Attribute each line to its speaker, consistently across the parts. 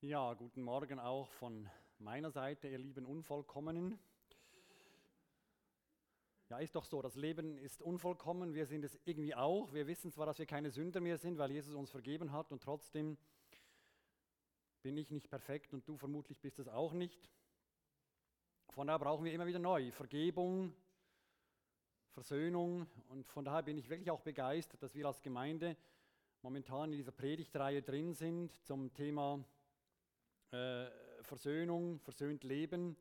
Speaker 1: Ja, guten Morgen auch von meiner Seite, ihr lieben Unvollkommenen. Ja, ist doch so, das Leben ist unvollkommen, wir sind es irgendwie auch. Wir wissen zwar, dass wir keine Sünder mehr sind, weil Jesus uns vergeben hat, und trotzdem bin ich nicht perfekt und du vermutlich bist es auch nicht. Von daher brauchen wir immer wieder neu Vergebung, Versöhnung, und von daher bin ich wirklich auch begeistert, dass wir als Gemeinde momentan in dieser Predigtreihe drin sind zum Thema Versöhnung, versöhnt leben.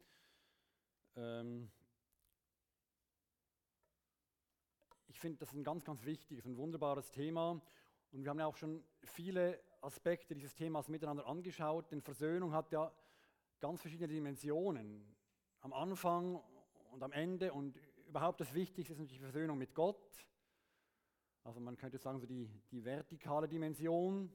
Speaker 1: Ich finde, das ist ein ganz, ganz wichtiges, ein wunderbares Thema. Und wir haben ja auch schon viele Aspekte dieses Themas miteinander angeschaut. Denn Versöhnung hat ja ganz verschiedene Dimensionen. Am Anfang und am Ende, und überhaupt das Wichtigste ist natürlich die Versöhnung mit Gott. Also man könnte sagen, so die vertikale Dimension,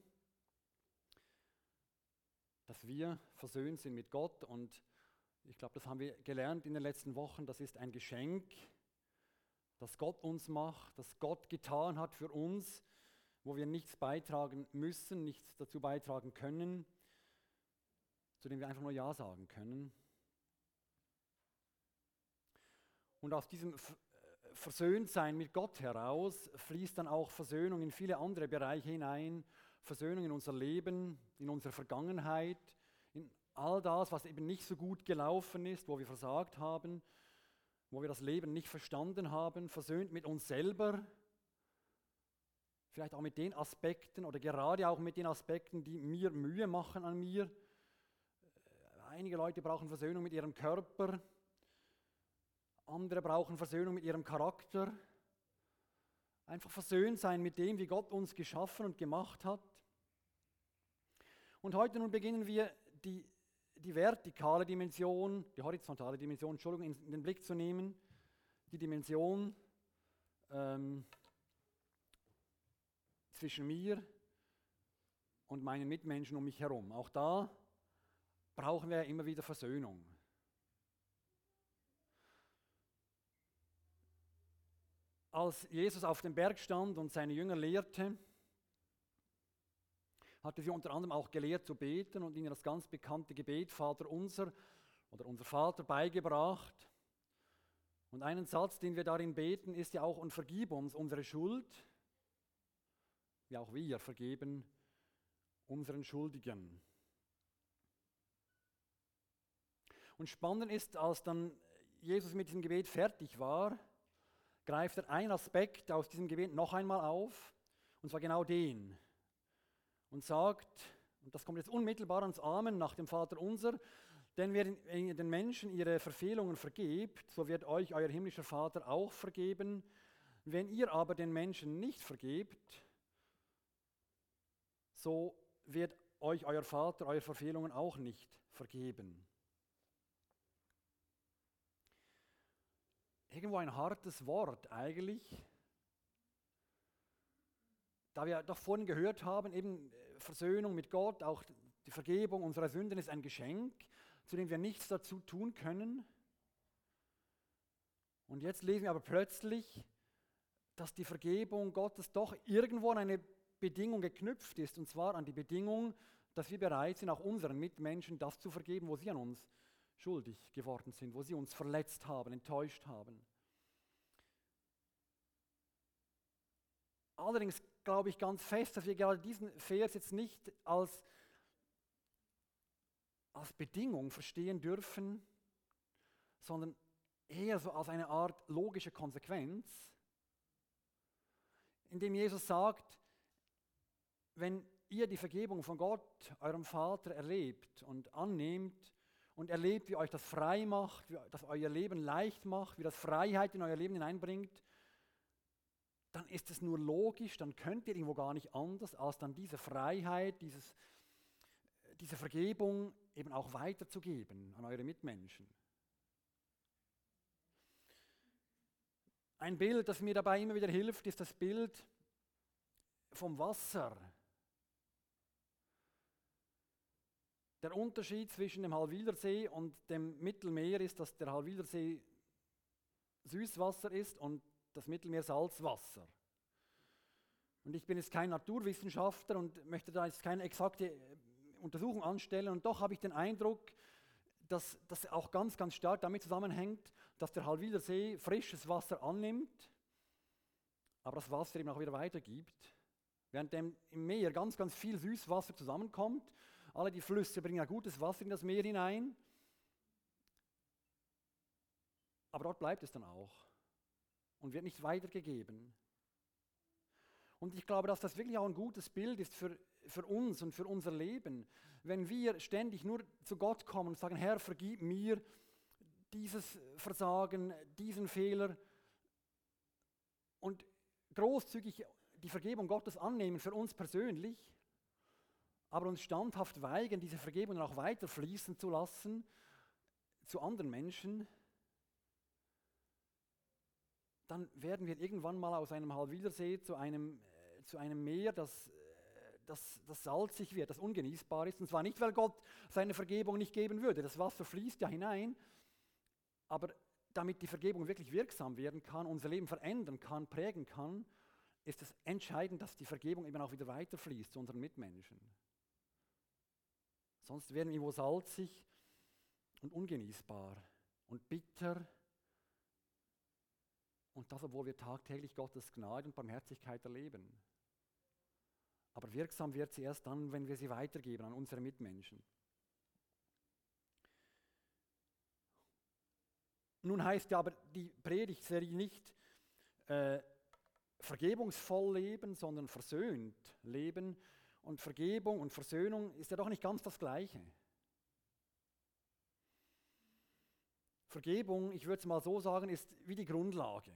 Speaker 1: dass wir versöhnt sind mit Gott. Und ich glaube, das haben wir gelernt in den letzten Wochen. Das ist ein Geschenk, das Gott uns macht, das Gott getan hat für uns, wo wir nichts beitragen müssen, nichts dazu beitragen können, zu dem wir einfach nur Ja sagen können. Und aus diesem Versöhntsein mit Gott heraus fließt dann auch Versöhnung in viele andere Bereiche hinein, Versöhnung in unser Leben, in unsere Vergangenheit, in all das, was eben nicht so gut gelaufen ist, wo wir versagt haben, wo wir das Leben nicht verstanden haben, versöhnt mit uns selber, vielleicht auch mit den Aspekten oder gerade auch mit den Aspekten, die mir Mühe machen an mir. Einige Leute brauchen Versöhnung mit ihrem Körper, andere brauchen Versöhnung mit ihrem Charakter. Einfach versöhnt sein mit dem, wie Gott uns geschaffen und gemacht hat. Und heute nun beginnen wir die vertikale Dimension, die horizontale Dimension, Entschuldigung, in den Blick zu nehmen. Die Dimension zwischen mir und meinen Mitmenschen um mich herum. Auch da brauchen wir immer wieder Versöhnung. Als Jesus auf dem Berg stand und seine Jünger lehrte, hatte sie unter anderem auch gelehrt zu beten und ihnen das ganz bekannte Gebet Vater unser oder unser Vater beigebracht. Und einen Satz, den wir darin beten, ist ja auch: Und vergib uns unsere Schuld, wie auch wir vergeben unseren Schuldigen. Und spannend ist, als dann Jesus mit diesem Gebet fertig war, greift er einen Aspekt aus diesem Gebet noch einmal auf, und zwar genau den, und sagt, und das kommt jetzt unmittelbar ans Amen nach dem Vater unser: Denn wer den Menschen ihre Verfehlungen vergebt, so wird euch euer himmlischer Vater auch vergeben. Wenn ihr aber den Menschen nicht vergebt, so wird euch euer Vater eure Verfehlungen auch nicht vergeben. Irgendwo ein hartes Wort eigentlich, da wir doch vorhin gehört haben, eben Versöhnung mit Gott, auch die Vergebung unserer Sünden ist ein Geschenk, zu dem wir nichts dazu tun können. Und jetzt lesen wir aber plötzlich, dass die Vergebung Gottes doch irgendwo an eine Bedingung geknüpft ist, und zwar an die Bedingung, dass wir bereit sind, auch unseren Mitmenschen das zu vergeben, wo sie an uns schuldig geworden sind, wo sie uns verletzt haben, enttäuscht haben. Allerdings glaube ich ganz fest, dass wir gerade diesen Vers jetzt nicht als Bedingung verstehen dürfen, sondern eher so als eine Art logische Konsequenz, indem Jesus sagt, wenn ihr die Vergebung von Gott, eurem Vater, erlebt und annehmt und erlebt, wie euch das frei macht, wie das euer Leben leicht macht, wie das Freiheit in euer Leben hineinbringt, dann ist es nur logisch, dann könnt ihr irgendwo gar nicht anders, als dann diese Freiheit, diese Vergebung eben auch weiterzugeben an eure Mitmenschen. Ein Bild, das mir dabei immer wieder hilft, ist das Bild vom Wasser. Der Unterschied zwischen dem Halwilersee und dem Mittelmeer ist, dass der Halwilersee Süßwasser ist und das Mittelmeer Salzwasser. Und ich bin jetzt kein Naturwissenschaftler und möchte da jetzt keine exakte Untersuchung anstellen und doch habe ich den Eindruck, dass das auch ganz, ganz stark damit zusammenhängt, dass der Hallwiler See frisches Wasser annimmt, aber das Wasser eben auch wieder weitergibt. Während im Meer ganz, ganz viel Süßwasser zusammenkommt, alle die Flüsse bringen ja gutes Wasser in das Meer hinein, aber dort bleibt es dann auch und wird nicht weitergegeben. Und ich glaube, dass das wirklich auch ein gutes Bild ist für uns und für unser Leben. Wenn wir ständig nur zu Gott kommen und sagen, Herr, vergib mir dieses Versagen, diesen Fehler und großzügig die Vergebung Gottes annehmen für uns persönlich, aber uns standhaft weigern, diese Vergebung dann auch weiter fließen zu lassen zu anderen Menschen, dann werden wir irgendwann mal aus einem Hallwiler See zu einem Meer, das salzig wird, das ungenießbar ist. Und zwar nicht, weil Gott seine Vergebung nicht geben würde. Das Wasser fließt ja hinein, aber damit die Vergebung wirklich wirksam werden kann, unser Leben verändern kann, prägen kann, ist es entscheidend, dass die Vergebung eben auch wieder weiterfließt zu unseren Mitmenschen. Sonst werden wir irgendwo salzig und ungenießbar und bitter. Und das, obwohl wir tagtäglich Gottes Gnade und Barmherzigkeit erleben. Aber wirksam wird sie erst dann, wenn wir sie weitergeben an unsere Mitmenschen. Nun heißt ja aber die Predigtserie nicht vergebungsvoll leben, sondern versöhnt leben. Und Vergebung und Versöhnung ist ja doch nicht ganz das Gleiche. Vergebung, ich würde es mal so sagen, ist wie die Grundlage,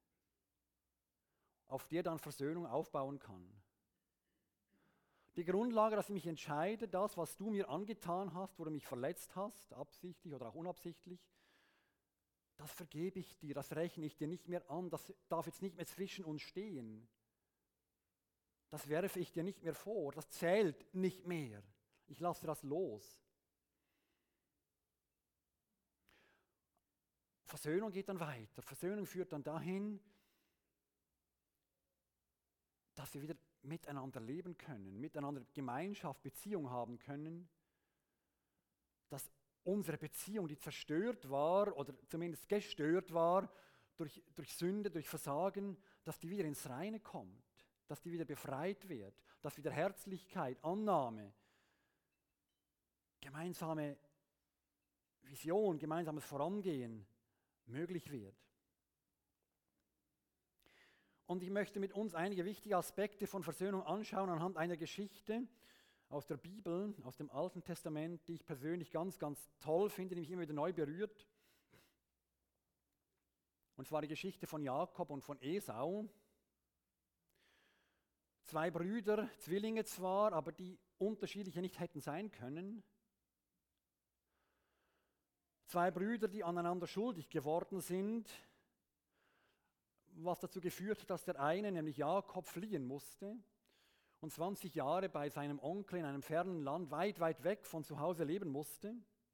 Speaker 1: auf der dann Versöhnung aufbauen kann. Die Grundlage, dass ich mich entscheide, das, was du mir angetan hast, wo du mich verletzt hast, absichtlich oder auch unabsichtlich, das vergebe ich dir, das rechne ich dir nicht mehr an, das darf jetzt nicht mehr zwischen uns stehen. Das werfe ich dir nicht mehr vor, das zählt nicht mehr. Ich lasse das los. Versöhnung geht dann weiter. Versöhnung führt dann dahin, dass wir wieder miteinander leben können, miteinander Gemeinschaft, Beziehung haben können, dass unsere Beziehung, die zerstört war oder zumindest gestört war durch Sünde, durch Versagen, dass die wieder ins Reine kommt, dass die wieder befreit wird, dass wieder Herzlichkeit, Annahme, gemeinsame Vision, gemeinsames Vorangehen möglich wird. Und ich möchte mit uns einige wichtige Aspekte von Versöhnung anschauen anhand einer Geschichte aus der Bibel, aus dem Alten Testament, die ich persönlich ganz, ganz toll finde, die mich immer wieder neu berührt. Und zwar die Geschichte von Jakob und von Esau. Zwei Brüder, Zwillinge zwar, aber die unterschiedlicher nicht hätten sein können. Zwei Brüder, die aneinander schuldig geworden sind, was dazu geführt hat, dass der eine, nämlich Jakob, fliehen musste und 20 Jahre bei seinem Onkel in einem fernen Land weit, weit weg von zu Hause leben musste.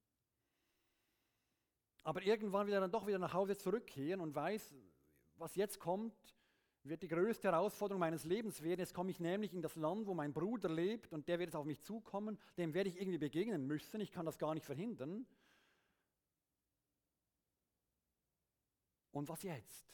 Speaker 1: Aber irgendwann will er dann doch wieder nach Hause zurückkehren und weiß, was jetzt kommt, wird die größte Herausforderung meines Lebens werden. Jetzt komme ich nämlich in das Land, wo mein Bruder lebt und der wird jetzt auf mich zukommen, dem werde ich irgendwie begegnen müssen, ich kann das gar nicht verhindern. Und was jetzt?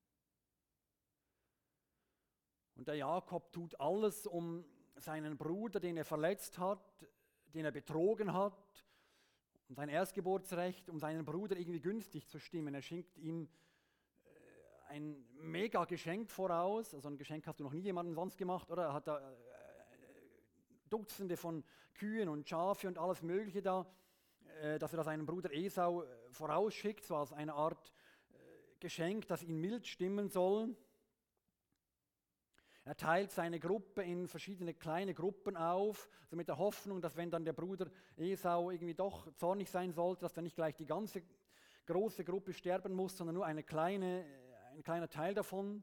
Speaker 1: Und der Jakob tut alles, um seinen Bruder, den er verletzt hat, den er betrogen hat, um sein Erstgeburtsrecht, um seinen Bruder irgendwie günstig zu stimmen. Er schenkt ihm ein mega Geschenk voraus, also ein Geschenk hast du noch nie jemandem sonst gemacht, oder? Er hat da Dutzende von Kühen und Schafe und alles Mögliche da, dass er das seinem Bruder Esau vorausschickt, so als eine Art Geschenk, das ihn mild stimmen soll. Er teilt seine Gruppe in verschiedene kleine Gruppen auf, so mit der Hoffnung, dass wenn dann der Bruder Esau irgendwie doch zornig sein sollte, dass dann nicht gleich die ganze große Gruppe sterben muss, sondern nur ein kleiner Teil davon.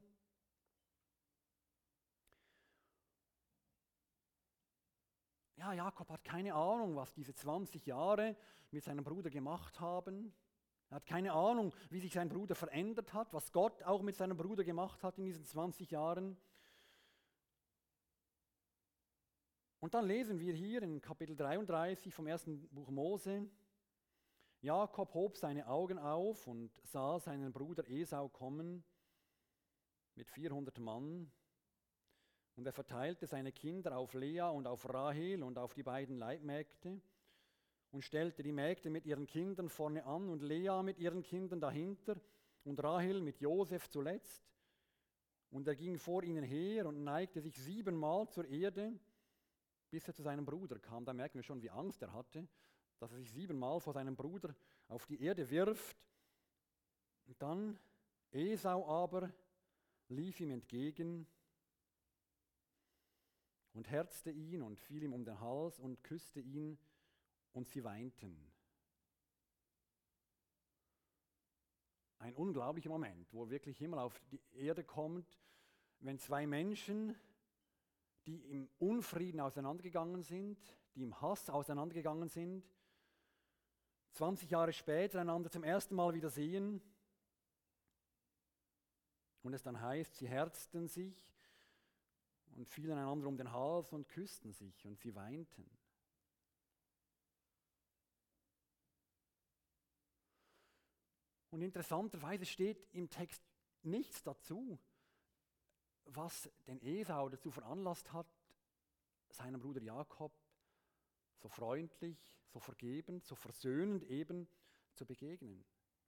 Speaker 1: Ja, Jakob hat keine Ahnung, was diese 20 Jahre mit seinem Bruder gemacht haben. Er hat keine Ahnung, wie sich sein Bruder verändert hat, was Gott auch mit seinem Bruder gemacht hat in diesen 20 Jahren. Und dann lesen wir hier in Kapitel 33 vom ersten Buch Mose: Jakob hob seine Augen auf und sah seinen Bruder Esau kommen mit 400 Mann. Und er verteilte seine Kinder auf Lea und auf Rahel und auf die beiden Leibmägde und stellte die Mägde mit ihren Kindern vorne an und Lea mit ihren Kindern dahinter und Rahel mit Josef zuletzt. Und er ging vor ihnen her und neigte sich 7-mal zur Erde, bis er zu seinem Bruder kam. Da merken wir schon, wie Angst er hatte, dass er sich 7-mal vor seinem Bruder auf die Erde wirft. Und dann Esau aber lief ihm entgegen und herzte ihn und fiel ihm um den Hals und küsste ihn, und sie weinten. Ein unglaublicher Moment, wo wirklich Himmel auf die Erde kommt, wenn zwei Menschen, die im Unfrieden auseinandergegangen sind, die im Hass auseinandergegangen sind, 20 Jahre später einander zum ersten Mal wieder sehen und es dann heißt, sie herzten sich und fielen einander um den Hals und küssten sich und sie weinten. Und interessanterweise steht im Text nichts dazu, was den Esau dazu veranlasst hat, seinem Bruder Jakob so freundlich, so vergebend, so versöhnend eben zu begegnen.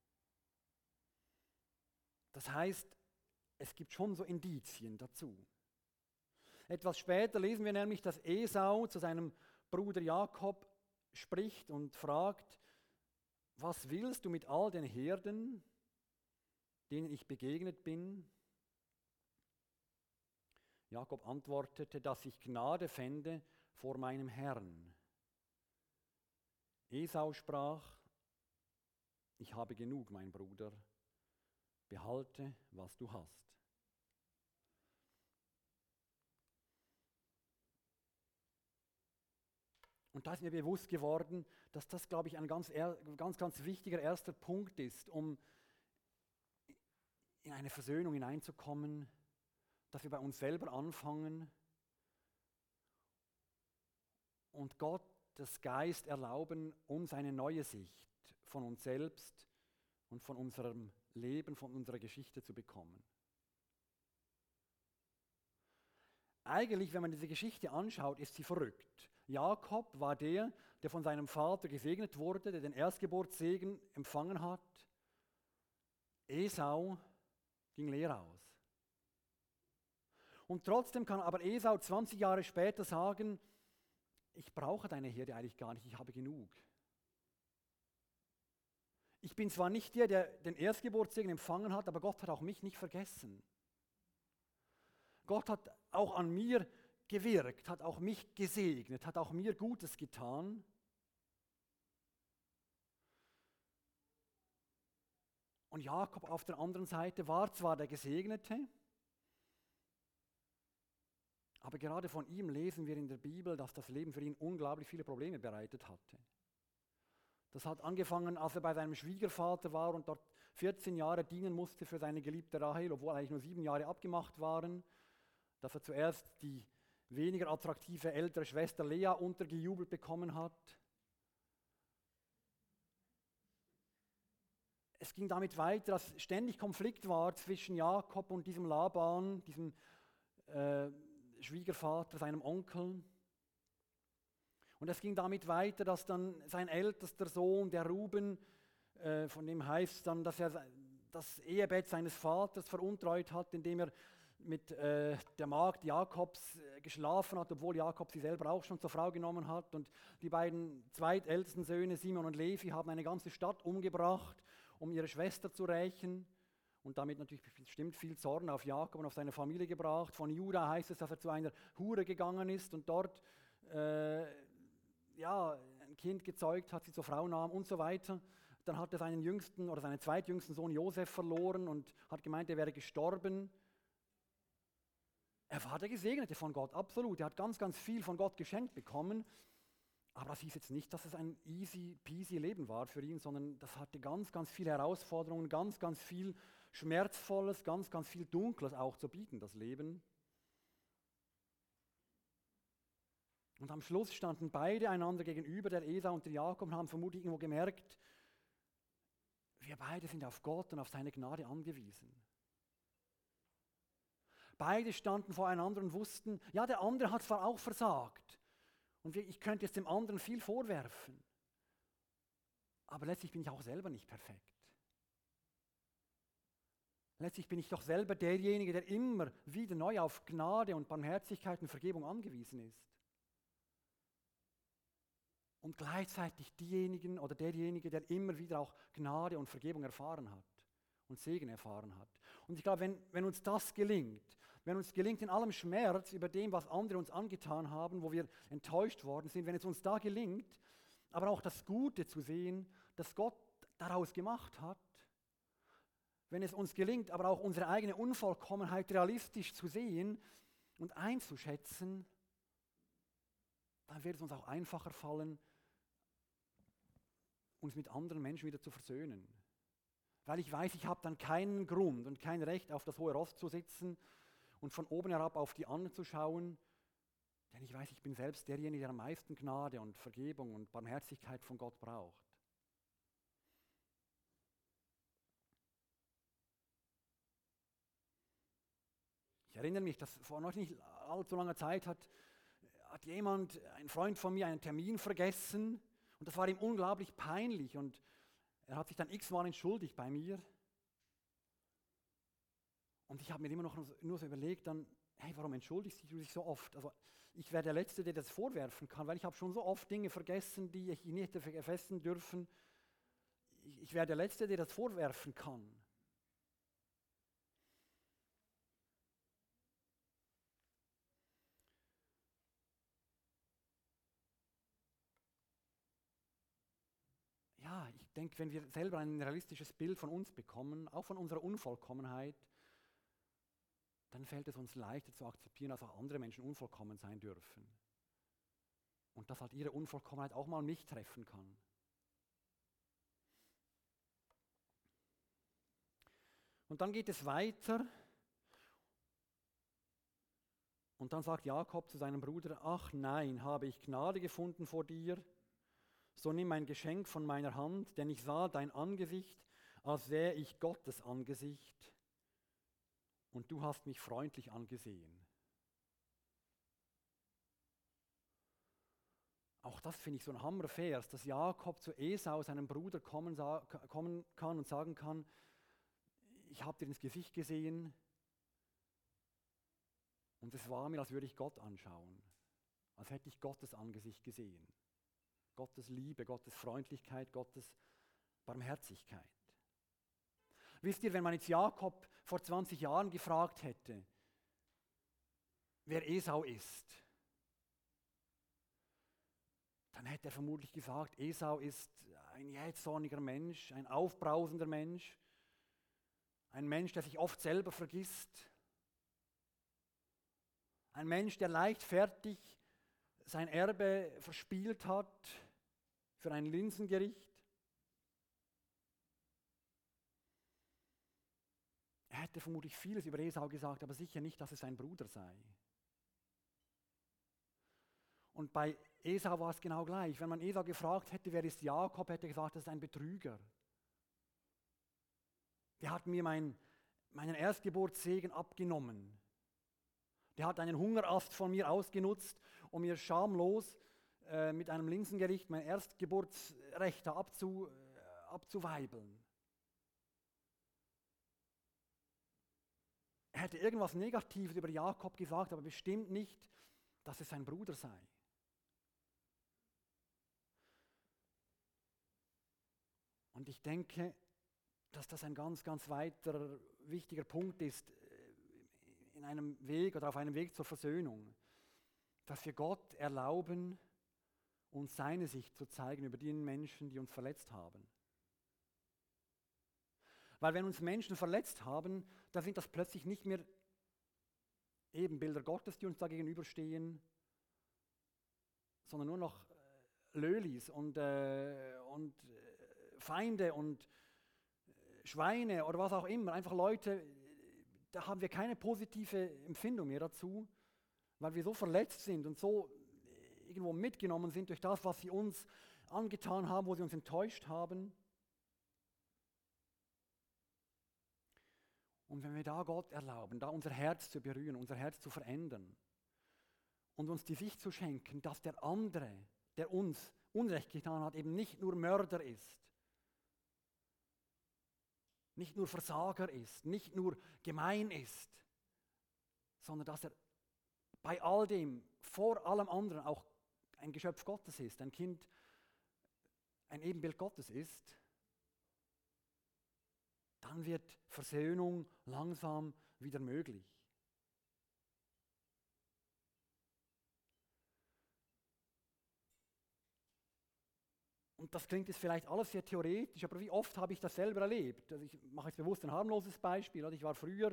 Speaker 1: Das heißt, es gibt schon so Indizien dazu. Etwas später lesen wir nämlich, dass Esau zu seinem Bruder Jakob spricht und fragt: Was willst du mit all den Herden, denen ich begegnet bin? Jakob antwortete, dass ich Gnade fände vor meinem Herrn. Esau sprach: Ich habe genug, mein Bruder, behalte, was du hast. Und da ist mir bewusst geworden, dass das, glaube ich, ein ganz wichtiger erster Punkt ist, um in eine Versöhnung hineinzukommen, dass wir bei uns selber anfangen und Gottes Geist erlauben, uns eine neue Sicht von uns selbst und von unserem Leben, von unserer Geschichte zu bekommen. Eigentlich, wenn man diese Geschichte anschaut, ist sie verrückt. Jakob war der von seinem Vater gesegnet wurde, der den Erstgeburtssegen empfangen hat. Esau ging leer aus. Und trotzdem kann aber Esau 20 Jahre später sagen: Ich brauche deine Herde eigentlich gar nicht, ich habe genug. Ich bin zwar nicht der den Erstgeburtssegen empfangen hat, aber Gott hat auch mich nicht vergessen. Gott hat auch an mir gewirkt, hat auch mich gesegnet, hat auch mir Gutes getan. Und Jakob auf der anderen Seite war zwar der Gesegnete, aber gerade von ihm lesen wir in der Bibel, dass das Leben für ihn unglaublich viele Probleme bereitet hatte. Das hat angefangen, als er bei seinem Schwiegervater war und dort 14 Jahre dienen musste für seine geliebte Rahel, obwohl eigentlich nur 7 Jahre abgemacht waren, dass er zuerst die weniger attraktive ältere Schwester Lea untergejubelt bekommen hat. Es ging damit weiter, dass ständig Konflikt war zwischen Jakob und diesem Laban, diesem Schwiegervater, seinem Onkel. Und es ging damit weiter, dass dann sein ältester Sohn, der Ruben, von dem heißt es dann, dass er das Ehebett seines Vaters veruntreut hat, indem er mit der Magd Jakobs geschlafen hat, obwohl Jakob sie selber auch schon zur Frau genommen hat. Und die beiden zweitältesten Söhne, Simon und Levi, haben eine ganze Stadt umgebracht, um ihre Schwester zu rächen. Und damit natürlich bestimmt viel Zorn auf Jakob und auf seine Familie gebracht. Von Juda heißt es, dass er zu einer Hure gegangen ist und dort ein Kind gezeugt hat, sie zur Frau nahm und so weiter. Dann hat er seinen jüngsten oder seinen zweitjüngsten Sohn Josef verloren und hat gemeint, er wäre gestorben. Er war der Gesegnete von Gott, absolut. Er hat ganz, ganz viel von Gott geschenkt bekommen. Aber das hieß jetzt nicht, dass es ein easy peasy Leben war für ihn, sondern das hatte ganz, ganz viele Herausforderungen, ganz, ganz viel Schmerzvolles, ganz, ganz viel Dunkles auch zu bieten, das Leben. Und am Schluss standen beide einander gegenüber, der Esau und der Jakob, und haben vermutlich irgendwo gemerkt, wir beide sind auf Gott und auf seine Gnade angewiesen. Beide standen voreinander und wussten, ja, der andere hat zwar auch versagt und ich könnte jetzt dem anderen viel vorwerfen, aber letztlich bin ich auch selber nicht perfekt. Letztlich bin ich doch selber derjenige, der immer wieder neu auf Gnade und Barmherzigkeit und Vergebung angewiesen ist. Und gleichzeitig diejenigen oder derjenige, der immer wieder auch Gnade und Vergebung erfahren hat und Segen erfahren hat. Und ich glaube, wenn uns das gelingt, wenn uns gelingt in allem Schmerz über dem, was andere uns angetan haben, wo wir enttäuscht worden sind, wenn es uns da gelingt, aber auch das Gute zu sehen, das Gott daraus gemacht hat, wenn es uns gelingt, aber auch unsere eigene Unvollkommenheit realistisch zu sehen und einzuschätzen, dann wird es uns auch einfacher fallen, uns mit anderen Menschen wieder zu versöhnen. Weil ich weiß, ich habe dann keinen Grund und kein Recht, auf das hohe Ross zu sitzen und von oben herab auf die anderen zu schauen, denn ich weiß, ich bin selbst derjenige, der am meisten Gnade und Vergebung und Barmherzigkeit von Gott braucht. Ich erinnere mich, dass vor noch nicht allzu langer Zeit hat jemand, ein Freund von mir, einen Termin vergessen und das war ihm unglaublich peinlich und er hat sich dann x-mal entschuldigt bei mir. Und ich habe mir immer noch nur so überlegt, dann, hey, warum entschuldigst du dich so oft? Also ich wäre der Letzte, der das vorwerfen kann, weil ich habe schon so oft Dinge vergessen, die ich nicht hätte vergessen dürfen. Ich wäre der Letzte, der das vorwerfen kann. Ja, ich denke, wenn wir selber ein realistisches Bild von uns bekommen, auch von unserer Unvollkommenheit, dann fällt es uns leichter zu akzeptieren, dass auch andere Menschen unvollkommen sein dürfen. Und dass halt ihre Unvollkommenheit auch mal mich treffen kann. Und dann geht es weiter. Und dann sagt Jakob zu seinem Bruder, ach nein, habe ich Gnade gefunden vor dir, so nimm mein Geschenk von meiner Hand, denn ich sah dein Angesicht, als sähe ich Gottes Angesicht, und du hast mich freundlich angesehen. Auch das finde ich so ein Hammervers, dass Jakob zu Esau, seinem Bruder, kommen kann und sagen kann, ich habe dir ins Gesicht gesehen und es war mir, als würde ich Gott anschauen, als hätte ich Gottes Angesicht gesehen. Gottes Liebe, Gottes Freundlichkeit, Gottes Barmherzigkeit. Wisst ihr, wenn man jetzt Jakob vor 20 Jahren gefragt hätte, wer Esau ist, dann hätte er vermutlich gesagt, Esau ist ein jähzorniger Mensch, ein aufbrausender Mensch, ein Mensch, der sich oft selber vergisst, ein Mensch, der leichtfertig sein Erbe verspielt hat für ein Linsengericht. Er hätte vermutlich vieles über Esau gesagt, aber sicher nicht, dass es sein Bruder sei. Und bei Esau war es genau gleich. Wenn man Esau gefragt hätte, wer ist Jakob, hätte er gesagt, das ist ein Betrüger. Der hat mir meinen Erstgeburtssegen abgenommen. Der hat einen Hungerast von mir ausgenutzt, um mir schamlos mit einem Linsengericht mein Erstgeburtsrecht abzuweibeln. Er hätte irgendwas Negatives über Jakob gesagt, aber bestimmt nicht, dass es sein Bruder sei. Und ich denke, dass das ein ganz, ganz weiterer wichtiger Punkt ist in einem Weg oder auf einem Weg zur Versöhnung, dass wir Gott erlauben, uns seine Sicht zu zeigen über die Menschen, die uns verletzt haben. Weil wenn uns Menschen verletzt haben, dann sind das plötzlich nicht mehr Ebenbilder Gottes, die uns da gegenüberstehen, sondern nur noch Lölis und Feinde und Schweine oder was auch immer. Einfach Leute, da haben wir keine positive Empfindung mehr dazu, weil wir so verletzt sind und so irgendwo mitgenommen sind durch das, was sie uns angetan haben, wo sie uns enttäuscht haben. Und wenn wir da Gott erlauben, da unser Herz zu berühren, unser Herz zu verändern und uns die Sicht zu schenken, dass der andere, der uns Unrecht getan hat, eben nicht nur Mörder ist, nicht nur Versager ist, nicht nur gemein ist, sondern dass er bei all dem, vor allem anderen, auch ein Geschöpf Gottes ist, ein Kind, ein Ebenbild Gottes ist, dann wird Versöhnung langsam wieder möglich. Und das klingt jetzt vielleicht alles sehr theoretisch, aber wie oft habe ich das selber erlebt? Also ich mache jetzt bewusst ein harmloses Beispiel. Ich war früher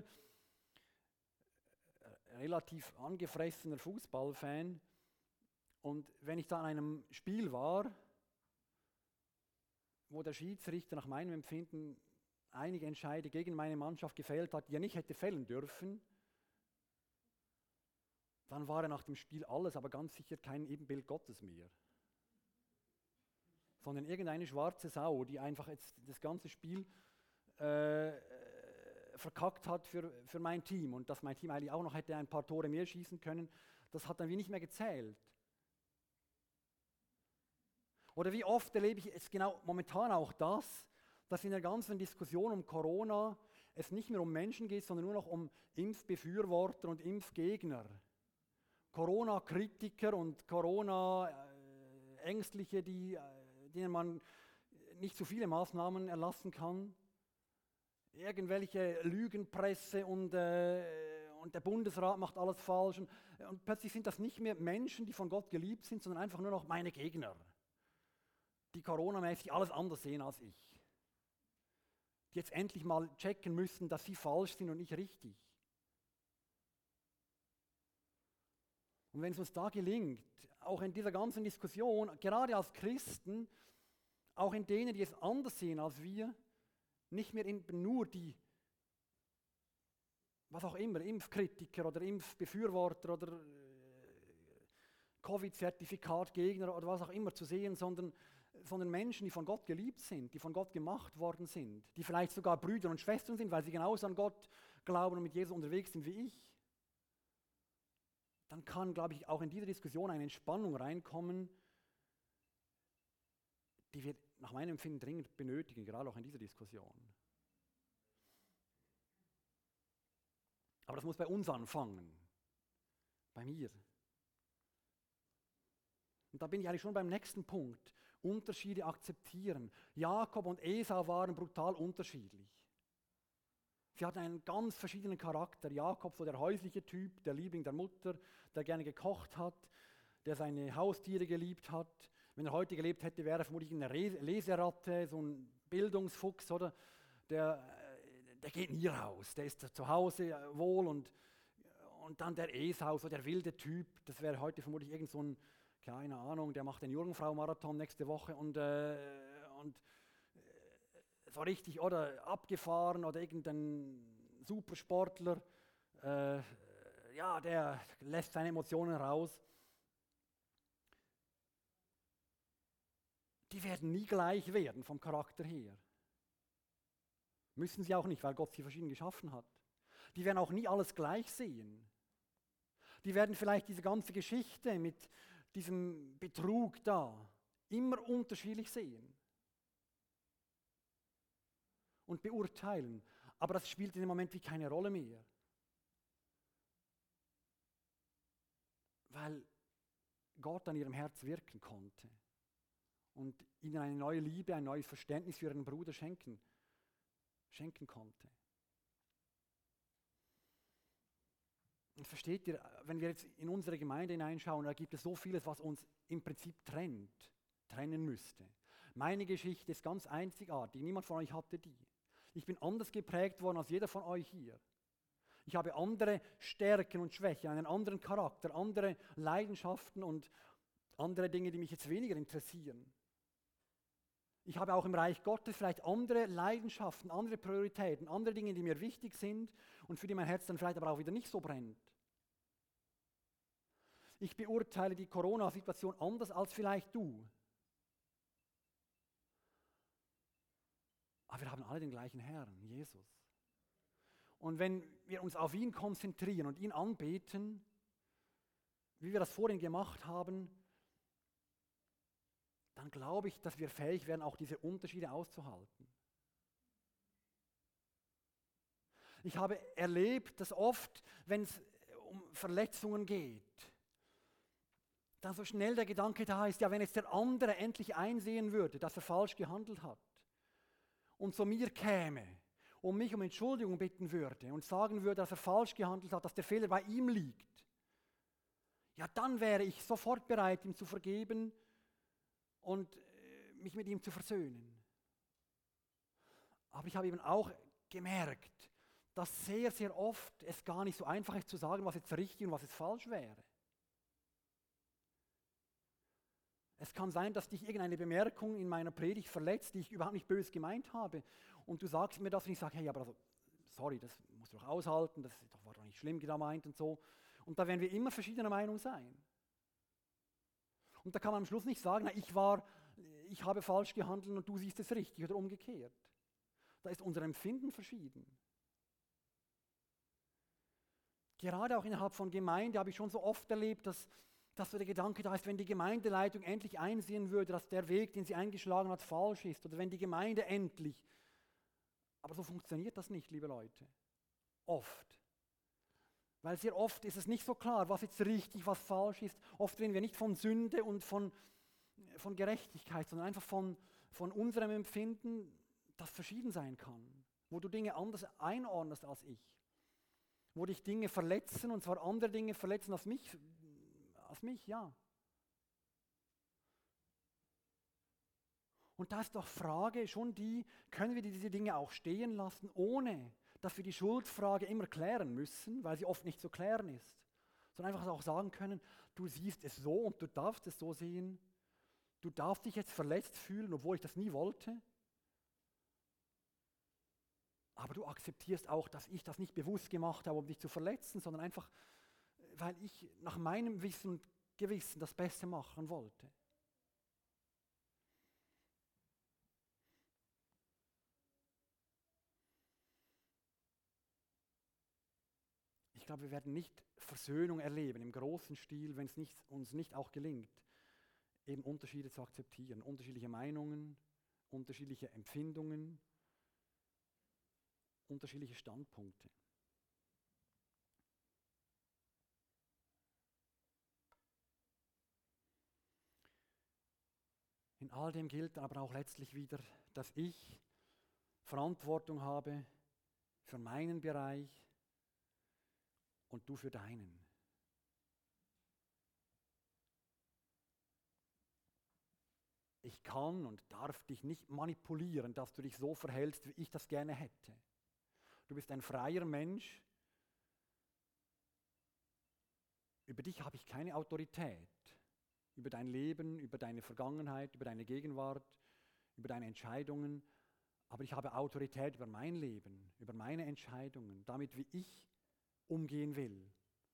Speaker 1: relativ angefressener Fußballfan und wenn ich da an einem Spiel war, wo der Schiedsrichter nach meinem Empfinden einige Entscheide gegen meine Mannschaft gefällt hat, die er nicht hätte fällen dürfen, dann war er nach dem Spiel alles, aber ganz sicher kein Ebenbild Gottes mehr. Sondern irgendeine schwarze Sau, die einfach jetzt das ganze Spiel verkackt hat für mein Team und dass mein Team eigentlich auch noch hätte ein paar Tore mehr schießen können, das hat dann wie nicht mehr gezählt. Oder wie oft erlebe ich jetzt genau momentan auch das, dass in der ganzen Diskussion um Corona es nicht mehr um Menschen geht, sondern nur noch um Impfbefürworter und Impfgegner. Corona-Kritiker und Corona-Ängstliche, denen man nicht zu viele Maßnahmen erlassen kann. Irgendwelche Lügenpresse und der Bundesrat macht alles falsch. Und plötzlich sind das nicht mehr Menschen, die von Gott geliebt sind, sondern einfach nur noch meine Gegner, die coronamäßig alles anders sehen als ich. Die jetzt endlich mal checken müssen, dass sie falsch sind und nicht richtig. Und wenn es uns da gelingt, auch in dieser ganzen Diskussion, gerade als Christen, auch in denen, die es anders sehen als wir, nicht mehr nur die, was auch immer, Impfkritiker oder Impfbefürworter oder Covid-Zertifikatgegner oder was auch immer zu sehen, sondern Menschen, die von Gott geliebt sind, die von Gott gemacht worden sind, die vielleicht sogar Brüder und Schwestern sind, weil sie genauso an Gott glauben und mit Jesus unterwegs sind wie ich, dann kann, glaube ich, auch in diese Diskussion eine Entspannung reinkommen, die wir nach meinem Empfinden dringend benötigen, gerade auch in dieser Diskussion. Aber das muss bei uns anfangen, bei mir. Und da bin ich eigentlich schon beim nächsten Punkt. Unterschiede akzeptieren. Jakob und Esau waren brutal unterschiedlich. Sie hatten einen ganz verschiedenen Charakter. Jakob, so der häusliche Typ, der Liebling der Mutter, der gerne gekocht hat, der seine Haustiere geliebt hat. Wenn er heute gelebt hätte, wäre er vermutlich eine Leseratte, so ein Bildungsfuchs, oder? Der geht nie raus, der ist zu Hause wohl und dann der Esau, so der wilde Typ, das wäre heute vermutlich irgend so ein, keine Ahnung, der macht den Jungfrau-Marathon nächste Woche und so richtig, oder abgefahren oder irgendein Supersportler, ja, der lässt seine Emotionen raus. Die werden nie gleich werden vom Charakter her. Müssen sie auch nicht, weil Gott sie verschieden geschaffen hat. Die werden auch nie alles gleich sehen. Die werden vielleicht diese ganze Geschichte mit diesem Betrug da immer unterschiedlich sehen und beurteilen. Aber das spielt in dem Moment wie keine Rolle mehr. Weil Gott an ihrem Herz wirken konnte und ihnen eine neue Liebe, ein neues Verständnis für ihren Bruder schenken konnte. Und versteht ihr, wenn wir jetzt in unsere Gemeinde hineinschauen, da gibt es so vieles, was uns im Prinzip trennen müsste. Meine Geschichte ist ganz einzigartig, niemand von euch hatte die. Ich bin anders geprägt worden als jeder von euch hier. Ich habe andere Stärken und Schwächen, einen anderen Charakter, andere Leidenschaften und andere Dinge, die mich jetzt weniger interessieren. Ich habe auch im Reich Gottes vielleicht andere Leidenschaften, andere Prioritäten, andere Dinge, die mir wichtig sind und für die mein Herz dann vielleicht aber auch wieder nicht so brennt. Ich beurteile die Corona-Situation anders als vielleicht du. Aber wir haben alle den gleichen Herrn, Jesus. Und wenn wir uns auf ihn konzentrieren und ihn anbeten, wie wir das vorhin gemacht haben, dann glaube ich, dass wir fähig werden, auch diese Unterschiede auszuhalten. Ich habe erlebt, dass oft, wenn es um Verletzungen geht, dann so schnell der Gedanke da ist, ja, wenn jetzt der andere endlich einsehen würde, dass er falsch gehandelt hat und zu mir käme und mich um Entschuldigung bitten würde und sagen würde, dass er falsch gehandelt hat, dass der Fehler bei ihm liegt, ja, dann wäre ich sofort bereit, ihm zu vergeben und mich mit ihm zu versöhnen. Aber ich habe eben auch gemerkt, dass sehr, sehr oft es gar nicht so einfach ist zu sagen, was jetzt richtig und was jetzt falsch wäre. Es kann sein, dass dich irgendeine Bemerkung in meiner Predigt verletzt, die ich überhaupt nicht böse gemeint habe. Und du sagst mir das und ich sage, hey, aber also, sorry, das musst du doch aushalten, das war doch nicht schlimm gemeint und so. Und da werden wir immer verschiedener Meinung sein. Und da kann man am Schluss nicht sagen, na, ich habe falsch gehandelt und du siehst es richtig oder umgekehrt. Da ist unser Empfinden verschieden. Gerade auch innerhalb von Gemeinde habe ich schon so oft erlebt, dass so der Gedanke da ist, wenn die Gemeindeleitung endlich einsehen würde, dass der Weg, den sie eingeschlagen hat, falsch ist. Oder wenn die Gemeinde endlich. Aber so funktioniert das nicht, liebe Leute. Oft. Weil sehr oft ist es nicht so klar, was jetzt richtig, was falsch ist. Oft reden wir nicht von Sünde und von Gerechtigkeit, sondern einfach von unserem Empfinden, das verschieden sein kann. Wo du Dinge anders einordnest als ich. Wo dich Dinge verletzen, und zwar andere Dinge verletzen als mich, ja. Und da ist doch Frage schon die, können wir diese Dinge auch stehen lassen, ohne dass wir die Schuldfrage immer klären müssen, weil sie oft nicht zu klären ist, sondern einfach auch sagen können, du siehst es so und du darfst es so sehen, du darfst dich jetzt verletzt fühlen, obwohl ich das nie wollte, aber du akzeptierst auch, dass ich das nicht bewusst gemacht habe, um dich zu verletzen, sondern einfach, weil ich nach meinem Wissen und Gewissen das Beste machen wollte. Ich glaube, wir werden nicht Versöhnung erleben im großen Stil, wenn es uns nicht auch gelingt, eben Unterschiede zu akzeptieren, unterschiedliche Meinungen, unterschiedliche Empfindungen, unterschiedliche Standpunkte. In all dem gilt aber auch letztlich wieder, dass ich Verantwortung habe für meinen Bereich und du für deinen. Ich kann und darf dich nicht manipulieren, dass du dich so verhältst, wie ich das gerne hätte. Du bist ein freier Mensch. Über dich habe ich keine Autorität. Über dein Leben, über deine Vergangenheit, über deine Gegenwart, über deine Entscheidungen. Aber ich habe Autorität über mein Leben, über meine Entscheidungen, damit wie ich umgehen will.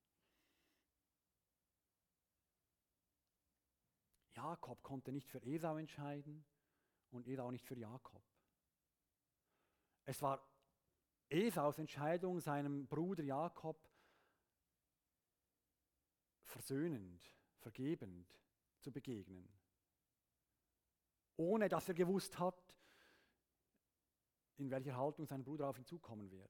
Speaker 1: Jakob konnte nicht für Esau entscheiden und Esau nicht für Jakob. Es war Esaus Entscheidung, seinem Bruder Jakob versöhnend, vergebend zu begegnen. Ohne dass er gewusst hat, in welcher Haltung sein Bruder auf ihn zukommen wird.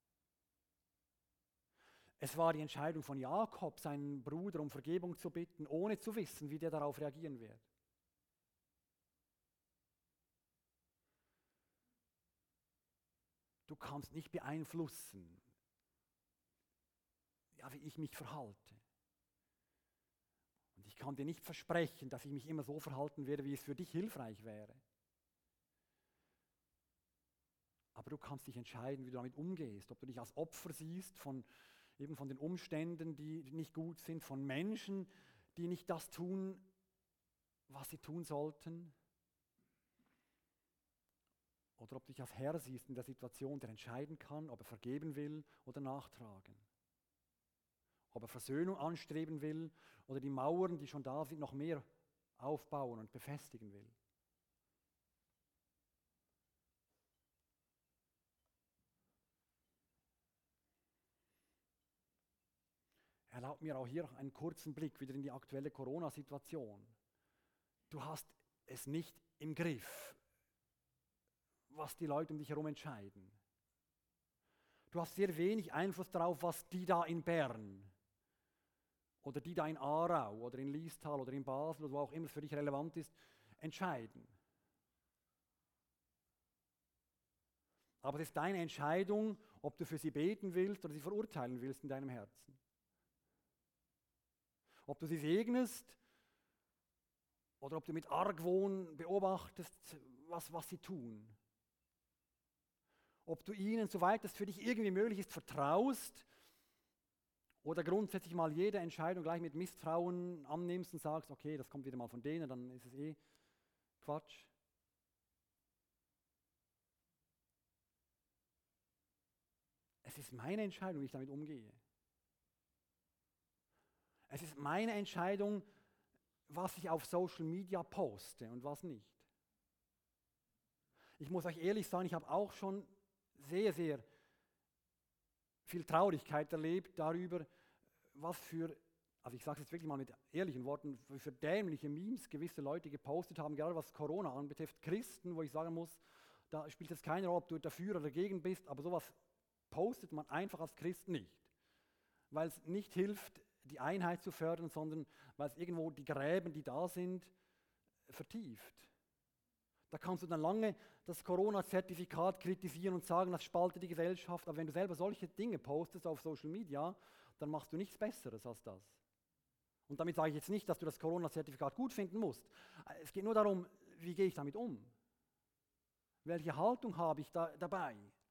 Speaker 1: Es war die Entscheidung von Jakob, seinen Bruder um Vergebung zu bitten, ohne zu wissen, wie der darauf reagieren wird. Du kannst nicht beeinflussen, ja, wie ich mich verhalte. Und ich kann dir nicht versprechen, dass ich mich immer so verhalten werde, wie es für dich hilfreich wäre. Aber du kannst dich entscheiden, wie du damit umgehst, ob du dich als Opfer siehst von den Umständen, die nicht gut sind, von Menschen, die nicht das tun, was sie tun sollten. Oder ob du dich als Herr siehst in der Situation, der entscheiden kann, ob er vergeben will oder nachtragen. ob er Versöhnung anstreben will oder die Mauern, die schon da sind, noch mehr aufbauen und befestigen will. Erlaubt mir auch hier noch einen kurzen Blick wieder in die aktuelle Corona-Situation. Du hast es nicht im Griff, was die Leute um dich herum entscheiden. Du hast sehr wenig Einfluss darauf, was die da in Bern oder die da in Aarau oder in Liestal oder in Basel oder wo auch immer es für dich relevant ist, entscheiden. Aber es ist deine Entscheidung, ob du für sie beten willst oder sie verurteilen willst in deinem Herzen. Ob du sie segnest oder ob du mit Argwohn beobachtest, was sie tun. Ob du ihnen, soweit es für dich irgendwie möglich ist, vertraust oder grundsätzlich mal jede Entscheidung gleich mit Misstrauen annimmst und sagst, okay, das kommt wieder mal von denen, dann ist es Quatsch. Es ist meine Entscheidung, wie ich damit umgehe. Es ist meine Entscheidung, was ich auf Social Media poste und was nicht. Ich muss euch ehrlich sagen, ich habe auch schon sehr, sehr viel Traurigkeit erlebt darüber, was für, also ich sage es jetzt wirklich mal mit ehrlichen Worten, für dämliche Memes gewisse Leute gepostet haben, gerade was Corona anbetrifft. Christen, wo ich sagen muss, da spielt es keine Rolle, ob du dafür oder dagegen bist, aber sowas postet man einfach als Christ nicht. Weil es nicht hilft, die Einheit zu fördern, sondern weil es irgendwo die Gräben, die da sind, vertieft. Da kannst du dann lange das Corona-Zertifikat kritisieren und sagen, das spaltet die Gesellschaft, aber wenn du selber solche Dinge postest auf Social Media, dann machst du nichts Besseres als das. Und damit sage ich jetzt nicht, dass du das Corona-Zertifikat gut finden musst. Es geht nur darum, wie gehe ich damit um? Welche Haltung habe ich dabei?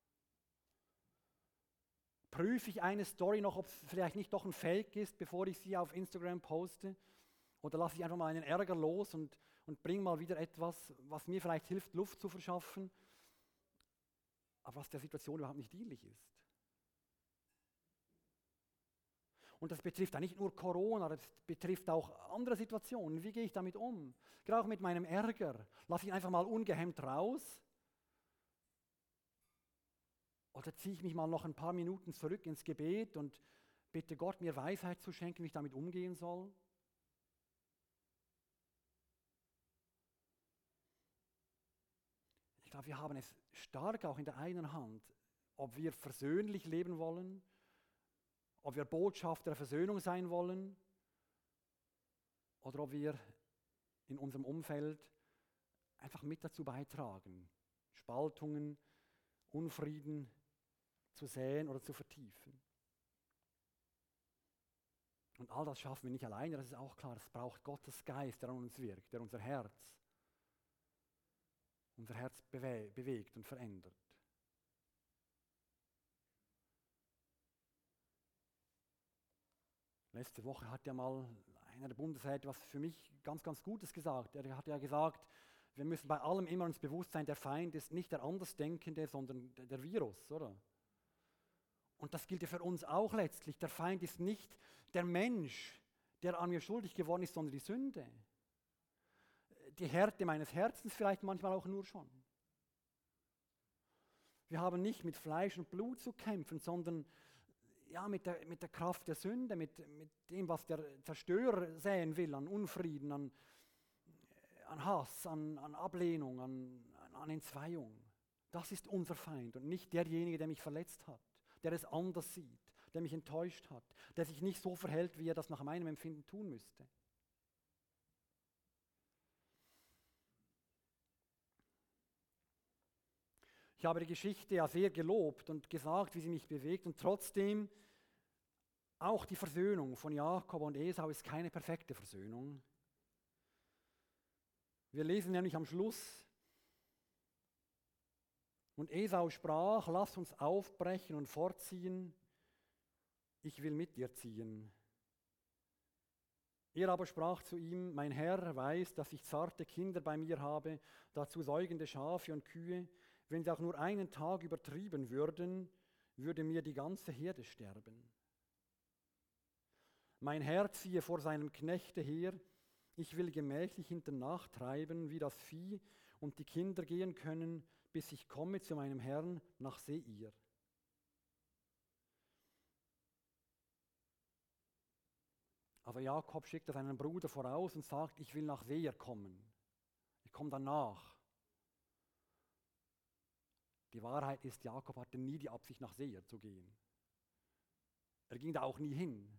Speaker 1: Prüfe ich eine Story noch, ob es vielleicht nicht doch ein Fake ist, bevor ich sie auf Instagram poste? Oder lasse ich einfach mal einen Ärger los und bringe mal wieder etwas, was mir vielleicht hilft, Luft zu verschaffen, aber was der Situation überhaupt nicht dienlich ist? Und das betrifft ja nicht nur Corona, das betrifft auch andere Situationen. Wie gehe ich damit um? Gerade auch mit meinem Ärger. Lasse ich einfach mal ungehemmt raus? Oder ziehe ich mich mal noch ein paar Minuten zurück ins Gebet und bitte Gott, mir Weisheit zu schenken, wie ich damit umgehen soll? Ich glaube, wir haben es stark auch in der einen Hand, ob wir versöhnlich leben wollen, ob wir Botschafter der Versöhnung sein wollen oder ob wir in unserem Umfeld einfach mit dazu beitragen, Spaltungen, Unfrieden zu säen oder zu vertiefen. Und all das schaffen wir nicht alleine, das ist auch klar. Es braucht Gottes Geist, der an uns wirkt, der unser Herz bewegt und verändert. Letzte Woche hat ja mal einer der Bundesräte was für mich ganz, ganz Gutes gesagt. Er hat ja gesagt, wir müssen bei allem immer uns bewusst sein, der Feind ist nicht der Andersdenkende, sondern der Virus, oder? Und das gilt ja für uns auch letztlich. Der Feind ist nicht der Mensch, der an mir schuldig geworden ist, sondern die Sünde. Die Härte meines Herzens vielleicht manchmal auch nur schon. Wir haben nicht mit Fleisch und Blut zu kämpfen, sondern ja, mit der Kraft der Sünde, mit dem, was der Zerstörer säen will, an Unfrieden, an Hass, an Ablehnung, an Entzweiung. Das ist unser Feind und nicht derjenige, der mich verletzt hat, der es anders sieht, der mich enttäuscht hat, der sich nicht so verhält, wie er das nach meinem Empfinden tun müsste. Ich habe die Geschichte ja sehr gelobt und gesagt, wie sie mich bewegt, und trotzdem auch die Versöhnung von Jakob und Esau ist keine perfekte Versöhnung. Wir lesen nämlich am Schluss: Und Esau sprach, lass uns aufbrechen und fortziehen, ich will mit dir ziehen. Er aber sprach zu ihm, mein Herr weiß, dass ich zarte Kinder bei mir habe, dazu säugende Schafe und Kühe. Wenn sie auch nur einen Tag übertrieben würden, würde mir die ganze Herde sterben. Mein Herr ziehe vor seinem Knechte her, ich will gemächlich hinternach treiben, wie das Vieh, und die Kinder gehen können, bis ich komme zu meinem Herrn nach Seir. Also Jakob schickt seinen Bruder voraus und sagt, ich will nach Seir kommen. Ich komme danach. Die Wahrheit ist, Jakob hatte nie die Absicht, nach Seir zu gehen. Er ging da auch nie hin.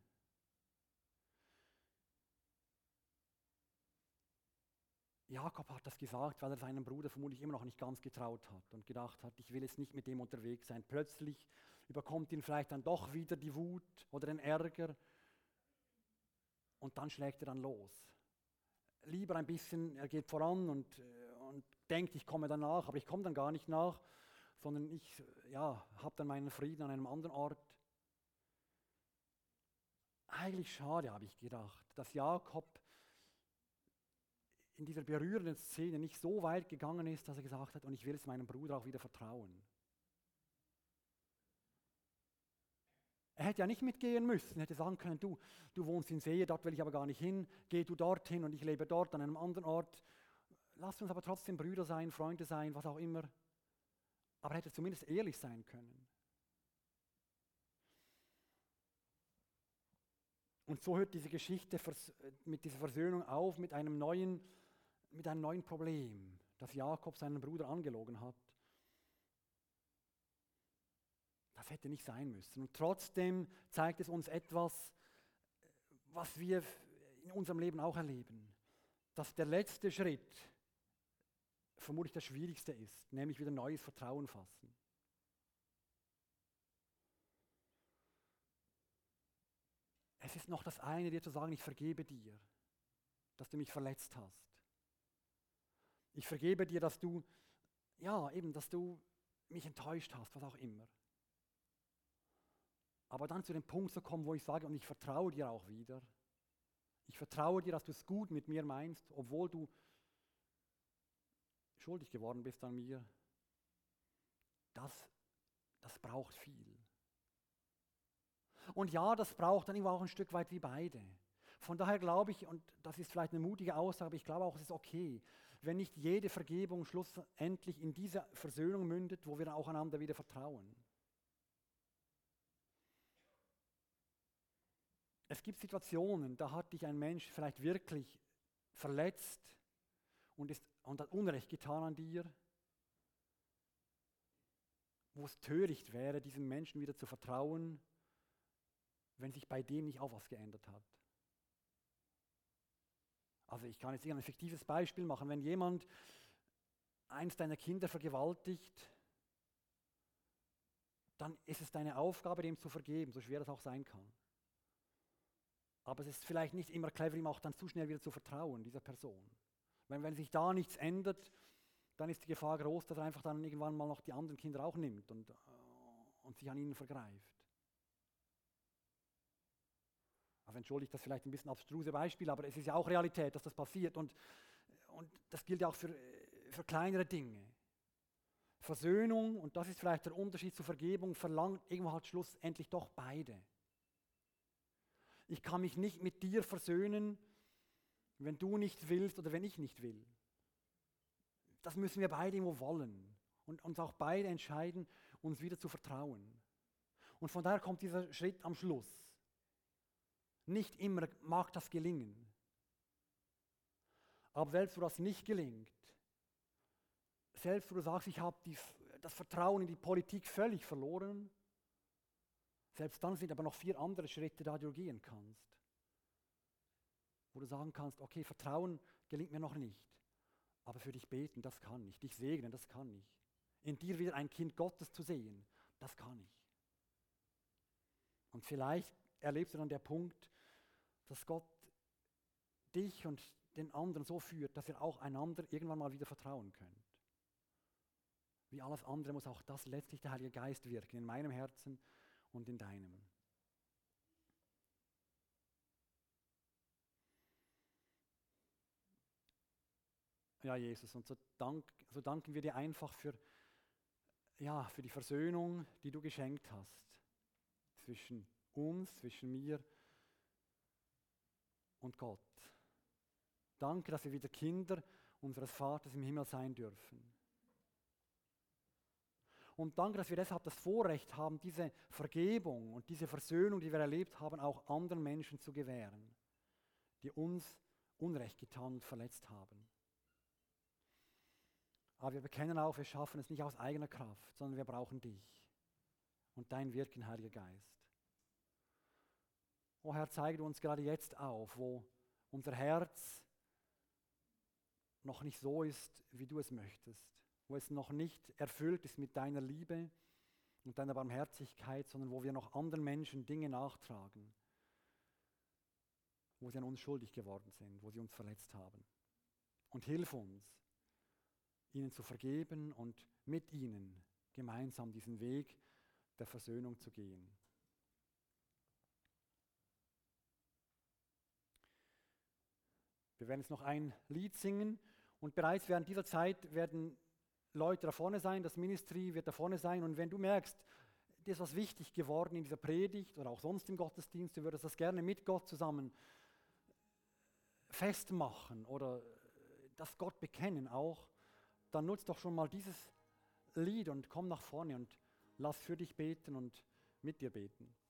Speaker 1: Jakob hat das gesagt, weil er seinem Bruder vermutlich immer noch nicht ganz getraut hat und gedacht hat, ich will jetzt nicht mit dem unterwegs sein. Plötzlich überkommt ihn vielleicht dann doch wieder die Wut oder den Ärger und dann schlägt er dann los. Lieber ein bisschen, er geht voran und denkt, ich komme danach, aber ich komme dann gar nicht nach, sondern ich habe dann meinen Frieden an einem anderen Ort. Eigentlich schade, habe ich gedacht, dass Jakob in dieser berührenden Szene nicht so weit gegangen ist, dass er gesagt hat, und ich will es meinem Bruder auch wieder vertrauen. Er hätte ja nicht mitgehen müssen, er hätte sagen können, du wohnst in See, dort will ich aber gar nicht hin, geh du dorthin und ich lebe dort an einem anderen Ort. Lasst uns aber trotzdem Brüder sein, Freunde sein, was auch immer. Aber er hätte zumindest ehrlich sein können. Und so hört diese Geschichte mit dieser Versöhnung auf, mit einem neuen Problem, das Jakob seinen Bruder angelogen hat. Das hätte nicht sein müssen. Und trotzdem zeigt es uns etwas, was wir in unserem Leben auch erleben. Dass der letzte Schritt vermutlich der schwierigste ist, nämlich wieder neues Vertrauen fassen. Es ist noch das eine, dir zu sagen, ich vergebe dir, dass du mich verletzt hast. Ich vergebe dir, dass du mich enttäuscht hast, was auch immer. Aber dann zu dem Punkt zu kommen, wo ich sage, und ich vertraue dir auch wieder. Ich vertraue dir, dass du es gut mit mir meinst, obwohl du schuldig geworden bist an mir. Das braucht viel. Und ja, das braucht dann irgendwo auch ein Stück weit wie beide. Von daher glaube ich, und das ist vielleicht eine mutige Aussage, aber ich glaube auch, es ist okay, wenn nicht jede Vergebung schlussendlich in diese Versöhnung mündet, wo wir dann auch einander wieder vertrauen. Es gibt Situationen, da hat dich ein Mensch vielleicht wirklich verletzt und hat Unrecht getan an dir, wo es töricht wäre, diesem Menschen wieder zu vertrauen, wenn sich bei dem nicht auch was geändert hat. Also ich kann jetzt ein fiktives Beispiel machen. Wenn jemand eins deiner Kinder vergewaltigt, dann ist es deine Aufgabe, dem zu vergeben, so schwer das auch sein kann. Aber es ist vielleicht nicht immer clever, ihm auch dann zu schnell wieder zu vertrauen, dieser Person. Wenn sich da nichts ändert, dann ist die Gefahr groß, dass er einfach dann irgendwann mal noch die anderen Kinder auch nimmt und sich an ihnen vergreift. Also entschuldigt das vielleicht ein bisschen abstruse Beispiel, aber es ist ja auch Realität, dass das passiert. Und das gilt ja auch für kleinere Dinge. Versöhnung, und das ist vielleicht der Unterschied zur Vergebung, verlangt irgendwo halt schlussendlich doch beide. Ich kann mich nicht mit dir versöhnen, wenn du nicht willst oder wenn ich nicht will. Das müssen wir beide irgendwo wollen und uns auch beide entscheiden, uns wieder zu vertrauen. Und von daher kommt dieser Schritt am Schluss. Nicht immer mag das gelingen. Aber selbst wo das nicht gelingt, selbst wo du sagst, ich habe das Vertrauen in die Politik völlig verloren, selbst dann sind aber noch 4 andere Schritte da, die du gehen kannst. Wo du sagen kannst, okay, Vertrauen gelingt mir noch nicht, aber für dich beten, das kann ich. Dich segnen, das kann ich. In dir wieder ein Kind Gottes zu sehen, das kann ich. Und vielleicht erlebst du dann den Punkt, dass Gott dich und den anderen so führt, dass ihr auch einander irgendwann mal wieder vertrauen könnt. Wie alles andere muss auch das letztlich der Heilige Geist wirken, in meinem Herzen und in deinem. Ja, Jesus, und so danken wir dir einfach für die Versöhnung, die du geschenkt hast zwischen uns, zwischen mir und Gott. Danke, dass wir wieder Kinder unseres Vaters im Himmel sein dürfen. Und danke, dass wir deshalb das Vorrecht haben, diese Vergebung und diese Versöhnung, die wir erlebt haben, auch anderen Menschen zu gewähren, die uns Unrecht getan und verletzt haben. Aber wir bekennen auch, wir schaffen es nicht aus eigener Kraft, sondern wir brauchen dich und dein Wirken, Heiliger Geist. O Herr, zeige du uns gerade jetzt auf, wo unser Herz noch nicht so ist, wie du es möchtest, wo es noch nicht erfüllt ist mit deiner Liebe und deiner Barmherzigkeit, sondern wo wir noch anderen Menschen Dinge nachtragen, wo sie an uns schuldig geworden sind, wo sie uns verletzt haben. Und hilf uns, ihnen zu vergeben und mit ihnen gemeinsam diesen Weg der Versöhnung zu gehen. Wir werden jetzt noch ein Lied singen und bereits während dieser Zeit werden Leute da vorne sein, das Ministry wird da vorne sein, und wenn du merkst, dir ist was wichtig geworden in dieser Predigt oder auch sonst im Gottesdienst, du würdest das gerne mit Gott zusammen festmachen oder das Gott bekennen auch, dann nutz doch schon mal dieses Lied und komm nach vorne und lass für dich beten und mit dir beten.